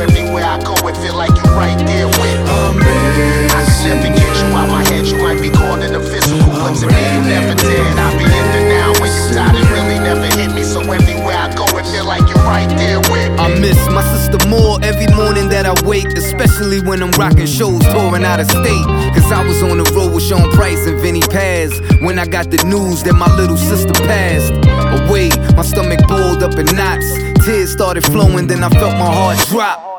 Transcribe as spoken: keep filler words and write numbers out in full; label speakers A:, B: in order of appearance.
A: everywhere I go, it feel like you right there with me. I can never get you out my head, you might be called in the physical, but to me you never did. I be in the now when you died, it really never hit me. So everywhere I go, it feel like you right there with me.
B: I miss my sister more every morning that I wake, especially when I'm rocking shows touring out of state. Cause I was on the road with Sean Price and Vinny Paz when I got the news that my little sister passed away. My stomach boiled up in knots, tears started flowing, then I felt my heart drop.